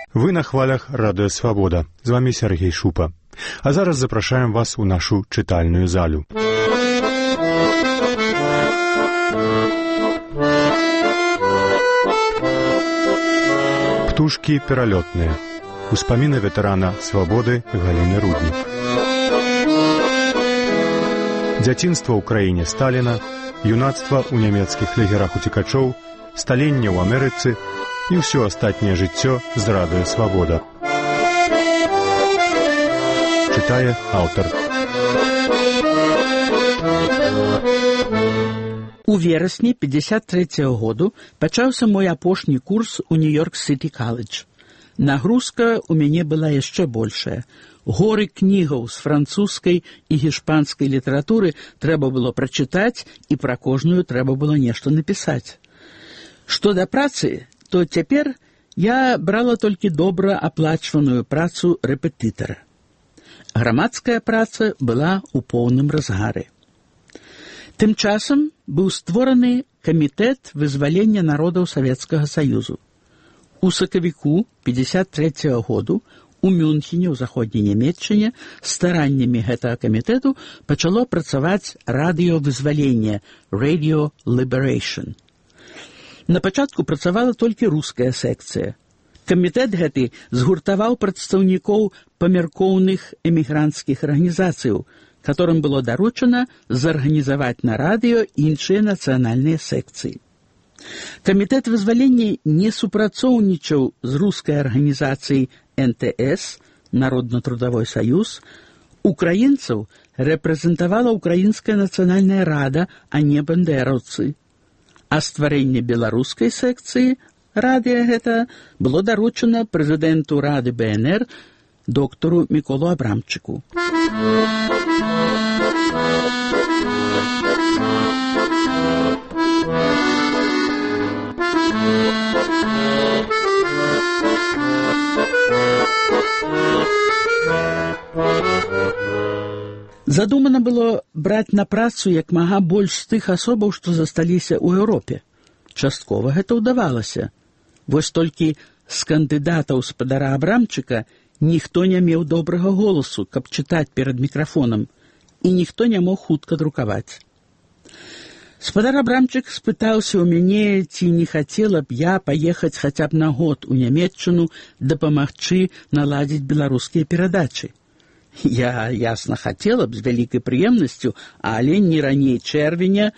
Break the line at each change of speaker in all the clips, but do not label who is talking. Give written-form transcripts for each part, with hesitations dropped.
Вы на хвалях Радыё Свабода. З вами Сергей Шупа. А зараз запрашаем вас у нашу чытальную залю. Птушкі пералётныя. Успаміны ветэрана Свабоды Галіны Руднік. Дзяцінства ў краіне Сталіна, юнацтва ў нямецкіх лагерах уцекачоў, сталенне ў Амерыцы і ўсё астатняе жыццё з Радыё Свабода. Чытае аўтар.
У верасні 53-го году пачаўся мой апошні курс у Нью-Йорк-Сіті каледж. Нагрузка ў мяне была яшчэ большая. Горы кнігаў з французскай і гішпанскай літаратуры трэба было прачытаць, і пра кожную трэба было нешта напісаць. Што да працы, то цяпер я брала толькі добра аплачваную працу рэпетытара. Грамадская праца была ў поўным разгары. Тым часам быў створаны Камітэт вызвалення народаў Савецкага Саюзу. У сакавіку 53-го году у Мюнхене, ў заходняй Нямецчыне, стараннямі гэтага камітэту пачало працаваць радыёвызвалення Radio Liberation. На пачатку працавала толькі руская секцыя. Камітэт гэты згуртаваў прадстаўнікоў памяркоўных эмігранцкіх арганізацыяў, которым было даручана зарганізаваць на радыё іншыя нацыянальныя секцыі. Камітэт вызвалення не супрацоўнічаў з рускай арганізацыяй НТС, Народна-трудовой саюз. Украінцаў рэпрэзентавала Украінская нацыянальная рада, а не бандераўцы. А стварэнне беларускай секцыі радыё гэта было даручана прэзідэнту рады БНР доктору Міколу Абрамчыку. Задумана было браць на працу як мага больш з тых асобаў, што засталіся ў Еўропе. Часткова гэта ўдавалася. Вось толькі з кандыдатаў спадара Абрамчыка ніхто не меў добрага голасу, каб чытаць перад мікрафонам, і ніхто не мог хутка друкаваць. Спадар Абрамчык спытаўся ў мяне, ці не хацела б я паехаць хаця б на год у Нямецчыну дапамагчы наладзіць беларускія перадачы. Я, ясна, хацела б з вялікай прыемнасцю, але не раней чэрвеня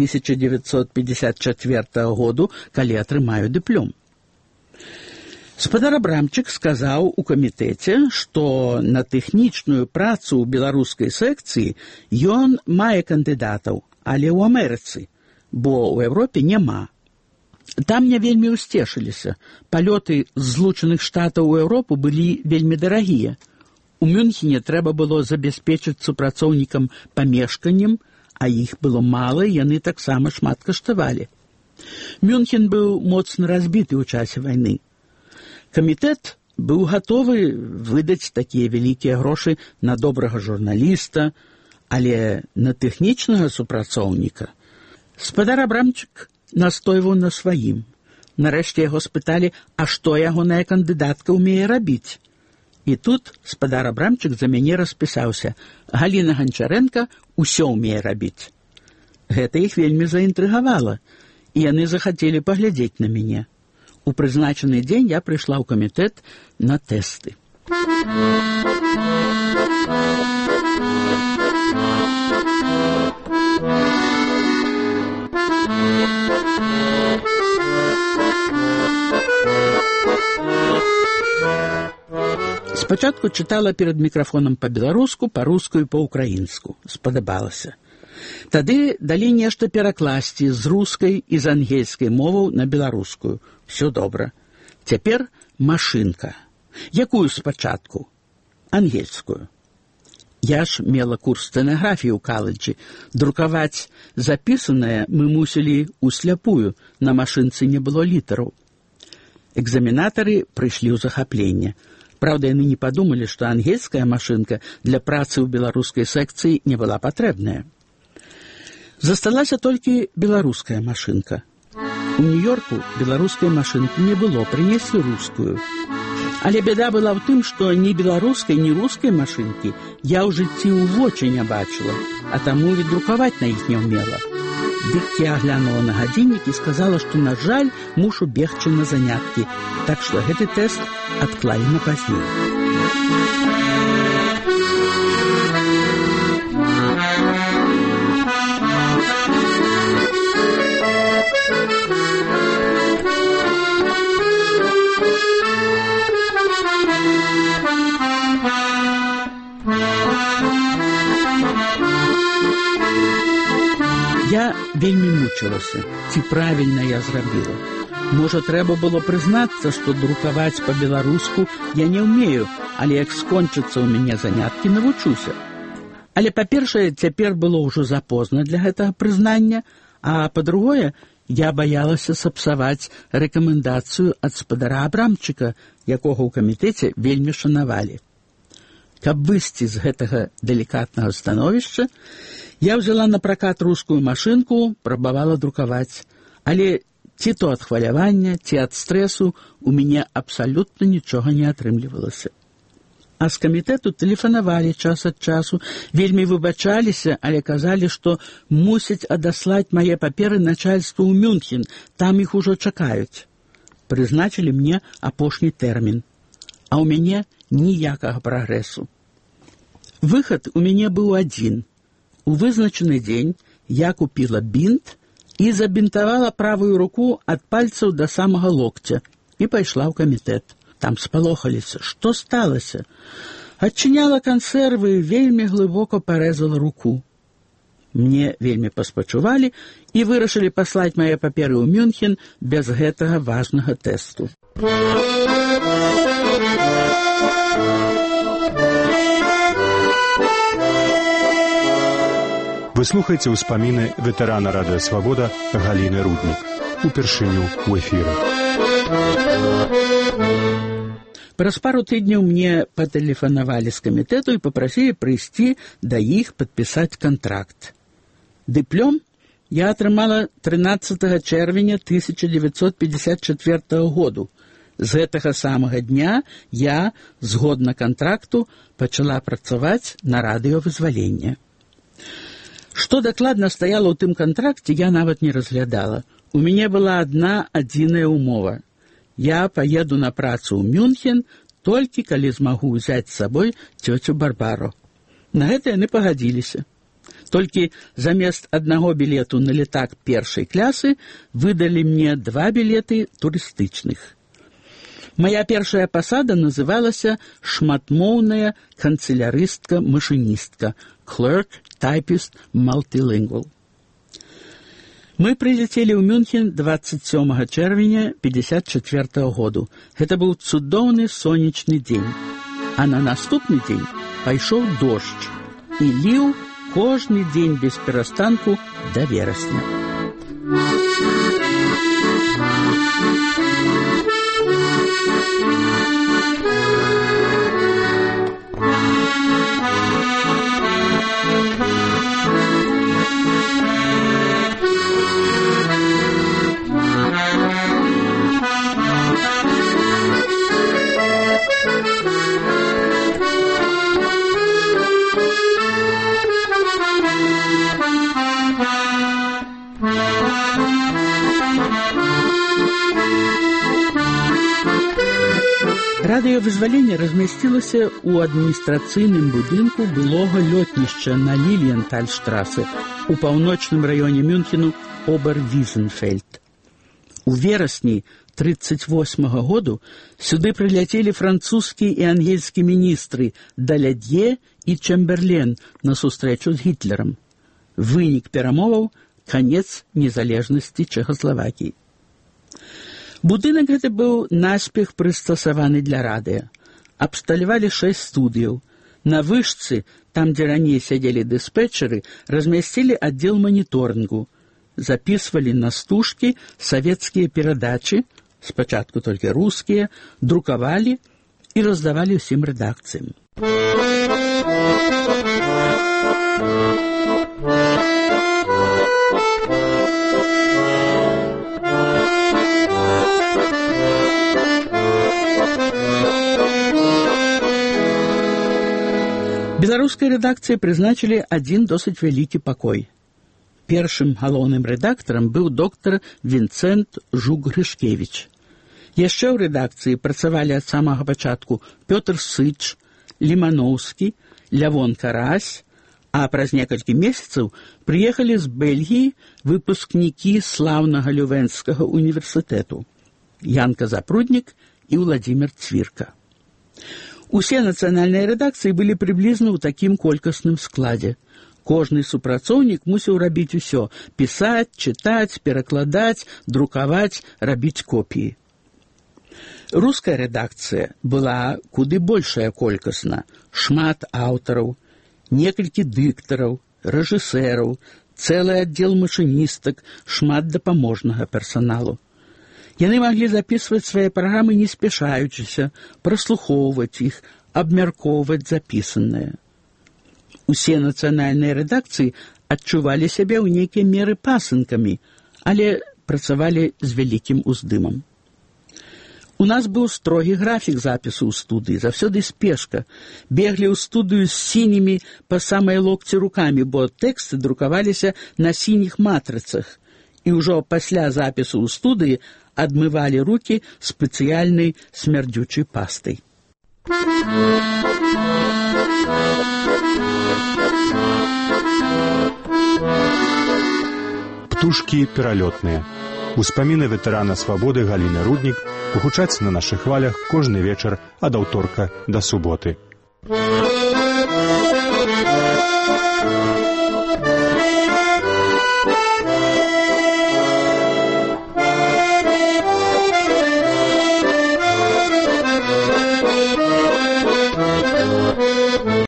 1954 году, калі атрымаю дыплом. Спадар Абрамчык сказаў у камітэце, што на тэхнічную працу ў беларускай секцыі ён мае кандыдатаў, але ў Амерыцы, бо ў Еўропе няма. Там не вельмі ўсцешыліся. Палёты з Злучаных Штатаў у Еўропу былі вельмі дарагія. У Мюнхене трэба было забяспечыць супрацоўнікам памешканнем, а іх было мала, і яны таксама шмат каштавалі. Мюнхен быў моцна разбіты ў часе вайны. Камітэт быў гатовы выдаць такія вялікія грошы на добрага журналіста, але на тэхнічнага супрацоўніка спадар Абрамчык настойваў на сваім. Нарэшце яго спыталі, а што ягоная кандыдатка ўмее рабіць. І тут спадар Абрамчык за мяне распісаўся. Галіна Ганчарэнка ўсё ўмее рабіць. Гэта іх вельмі заінтрыгавала, і яны захацелі паглядзець на мяне. У прызначаны дзень я прыйшла ў камітэт на тэсты. Спачатку чытала перад мікрафонам па-беларуску, па-руску і па-украінску. Спадабалася. Тады далі нешта перакласці з рускай і з ангельскай моваў на беларускую. Всё добра. Цяпер машынка. Якую спачатку? Ангельскую. Я ж мела курс сцэнаграфіі ў каледжы. Друкаваць запісанае мы мусілі усляпую. На машынцы не было літараў. Экзаменатары прыйшлі ў захапленне. Праўда, яны не падумалі, што ангельская машынка для працы ў беларускай секцыі не была патрэбная. Засталася толькі беларуская машынка. У Нью-Йорку беларускай машынкі не было, прынеслі рускую. Але беда была ў тым, што ні беларускай, ні рускай машынкі я ў жыцці ў вочы не бачыла, а таму і друкаваць на іх не ўмела. Дык я глянула на гадзіннік і сказала, што, на жаль, мушу бегчы на заняткі, так што гэты тэст адклалі на пазней. Я вельмі мучылася, ці правільна я зрабіла. Можа, трэба было прызнацца, што друкаваць па-беларуску я не ўмею, але як скончыцца ў мяне заняткі, навучуся. Але, па-першае, цяпер было ўжо запозна для гэтага прызнання, а па-другое, я баялася сапсаваць рэкамендацыю ад спадара Абрамчыка, якога ў камітэце вельмі шанавалі. Каб выйсці з гэтага далікатнага становішча, я взяла на пракат рускую машынку, прабавала друкаваць. Але ці то ад хвалявання, ці ад стрэсу у мяне абсалютна нічога не атрымлівалася. А з камітэту тэлефанавалі час ад часу, вельмі выбачаліся, але казалі, што мусяць адаслаць мае паперы начальству ў Мюнхен, там іх ужо чакаюць. Прызначылі мне апошні тэрмін, а ў мяне ніякага прагрэсу. Выхад у мяне быў адзін. У вызначаны дзень я купіла бінт і забінтавала правую руку ад пальцаў да самага локця і пайшла ў камітэт. Там спалохаліся. Што сталася? Адчыняла кансервы і вельмі глыбока парэзала руку. Мне вельмі паспачувалі і вырашылі паслаць мае паперы ў Мюнхен без гэтага важнага тэсту.
Вы слухаеце ўспаміны ветэрана радыё «Свабода» Галіны Руднік. Упершыню ў эфіры.
Праз пару тыдняў мне патэлефанавалі з камітэту і папрасілі прыйсці да іх падпісаць кантракт. Дыплём я атрымала 13 чэрвеня 1954 году. З гэтага самага дня я, згодна кантракту, пачала працаваць на радыёвызваленне. Што дакладна стаяла ў тым кантракце, я нават не разглядала. У мяне была адна адзіная ўмова. Я паеду на працу ў Мюнхен толькі калі змагу ўзяць з сабой цёцю Барбару. На гэта яны пагадзіліся. Толькі замест аднаго білету на летак першай клясы выдалі мне 2 білеты турыстычных. Мая першая пасада называлася шматмоўная канцелярыстка-машыністка, clerk, typist, multilingual. Мы прилетели ў Мюнхен 27 чэрвеня 1954 году. Гэта быў цудоўны сонечны дзень. А на наступны дзень пайшоў дождж і ліў кожны дзень без перастанку да верасня. Радыёвызваленне размясцілася ў адміністрацыйным будынку былога лётнішча на Ліліенталь-штрасе у паўночным раёне Мюнхену Обер-Візенфельд. У верасні 1938 году сюды прыляцелі французскі і ангельскі міністры Далядье і Чэмберлен на сустрэчу з Гітлерам. Вынік перамоваў – канец незалежнасці Чэхаславакіі. Будынак гэты быў наспех прыстасаваны для радыё. Абсталявалі 6 студыяў. На вышцы, там, дзе раней сядзелі дыспетчеры, размясцілі аддзел маніторынгу. Запісвалі на стужкі савецкія перадачы, спачатку толькі рускія, друкавалі і раздавалі ўсім рэдакцыям. Беларускай рэдакцыі прызначылі адзін досыць вялікі пакой. Першым галоўным рэдактарам быў доктар Вінцэнт Жук-Грышкевіч. Яшчэ ў рэдакцыі працавалі ад самага пачатку Пётр Сыч, Ліманоўскі, Лявон Карась, а праз некалькі месяцаў прыехалі з Бельгіі выпускнікі слаўнага Лювенскага універсітэту Янка Запруднік і Владзімір Цвірка. Усе нацыянальныя рэдакцыі былі прыблізна ў такім колькасным складзе. Кожны супрацоўнік мусіў рабіць усё – пісаць, чытаць, перакладаць, друкаваць, рабіць копіі. Руская рэдакцыя была куды большая колькасна. Шмат аўтараў, некалькі дыктараў, рэжысэраў, цэлы аддзел машыністак, шмат дапаможнага персаналу. Яны маглі запісваць свае праграмы не спяшаючыся, праслухоўваць іх, абмяркоўваць запісанае. Усе нацыянальныя рэдакцыі адчувалі сябе ў нейкай меры пасынкамі, але працавалі з вялікім уздымам. У нас быў строгі графік запісу ў студыі, заўсёды спешка. Беглі ў студыю з сінімі па самай локці рукамі, бо тэксты друкаваліся на сініх матрыцах. І ўжо пасля запісу ў студыі адмывалі рукі спецыяльнай смярдзючай пастай.
Птушкі пералётныя. Успаміны ветэрана свабоды Галіны Руднік гучаць на нашых хвалях кожны вечар ад аўторка да суботы.